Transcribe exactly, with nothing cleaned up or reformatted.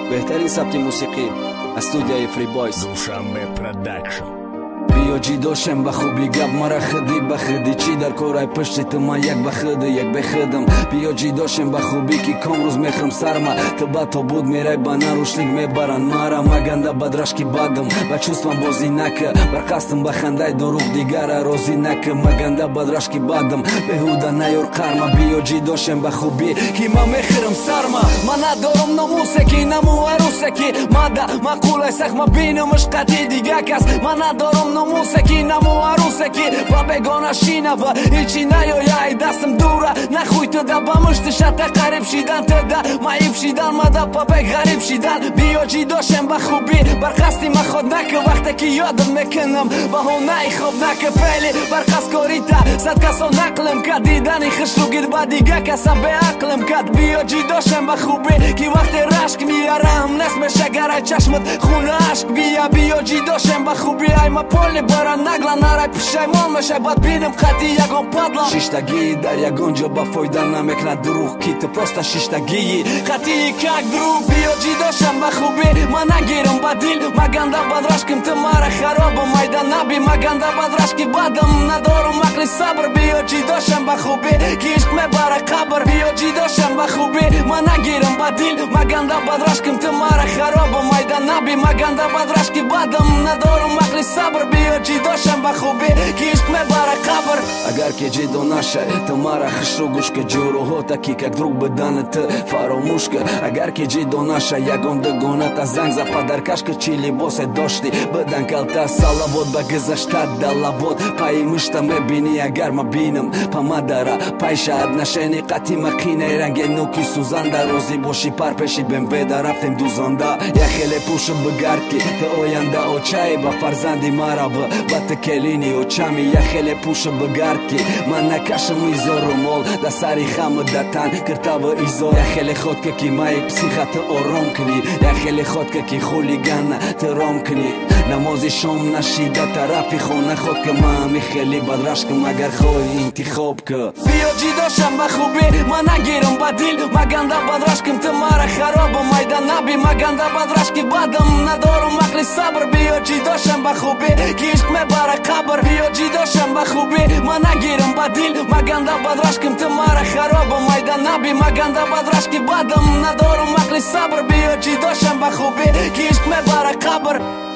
بهترین سبک موسیقی از استودیوی فری بایز Душанбе продакшн. بیا جی داشم به خوبی گب مرا خدی به خدی چی در کارای پشتی تو من یک به خده یک به خدم بیا جی داشم به خوبی که کم روز میخرم سرما تو با تو بود میرای با نروشلیگ میبرن مرا مگنده بدرشکی بدم با چوستم بازی نکه برقصدم به خنده دروغ دیگر روزی نکه مگنده بدرشکی بدم بهوده نیار قرما بیا جی داشم به خوبی که من میخرم سرما من ندارم نموسه که نمو عروسه که ماده مقوله سخ ما بینمش قطعی دیگه کس من ندارم نموسه که نمو عروسه که با بگانه شینه و هیچی نیای دستم دوره نخوی تو ده با مشتشت قریب شیدن تو ده معیب شیدن ما ده پا به غریب شیدن بیا جی داشم به خوبی برقصدی ما خود نکه وقتی که یادم میکنم با هونه خوب نکه فعلی برقصد کاری تا صد کسا نقلم کد دیدنی خش رو گیر با دیگه کسا به عقلم کد بیا جی داشم به خوبی که وقتی رشک میارم نسمش اگر چشمت خونه عشق بیا بیا جی داشم به خوبی ای ما پولی برا نگلا نرای پشیمان میشه باد بینم خطی یکم پادلا شیشتگی در یکان جا با فایده نمیکنه دروغ کی تو پروستا شیشتگی خطی یک دروغ بیا جی داشم به خوبی من نگیرم با دیل مگنده باد رشکم تو مرا خراب میدن نبی مگنده باد رشکی بدم ندارم عقل صبر بیا جی داشم به خوبی که عشق میبره قبر بیا جی داشم به خوبی من نگیرم با دیل مگنده باد رشکم تو مرا خراب میدن نبی مگنده باد رشکی بدم ندارم عقل صبر بیا جی داشم به خوبی که عشق میبره قبر اگر که جدو نشه تو مرا خش رو گوش که جورو ها تکی که دروغ بدنت فراموش که اگر که جدو نشه یکم دگونه تا زنگ زد پدرکش که چی لباس داشتی بدن کلتا سالوات با گذشتت دلوات پای مشتا میبینی اگر ما بینم پا مداره پای شاید نشینی قطی مقینه رنگ نوکی سوزنده روزی باشی پر پشی بیم ویده رفتیم دوزنده یا خیلی پوشم بگرد که تو آینده او چای با فرزندی مرا با تکلینی و چمی یا خیلی پوشم بگرد که من نکشم ایزا رو مال دا سری خم دتن کرتا و ایزا یا خیلی خود که کی مای پسیخت آرام کنی یا خیلی خود که کی خولیگن ترام کنی نمازی شام نشیده طرفی خونه خود که من می خیلی بدرش کم اگر خواهی انتخاب که بیا جی داشم به خوبی من نگیرم با دیل مگنده بدرش کم تو مرا خراب میدن نبی مگنده بدرش که بدم ندارم عقل صبر بیا جی داشم به خوبی که عشق میبره قبر بیا جی داشم به خوبی من نگیرم با دیل مگنده بدرش کم تو مرا خراب میدن نبی مگنده بدرش که بدم ندارم عقل صبر بیا جی داشم به خوبی که عشق میبره قبر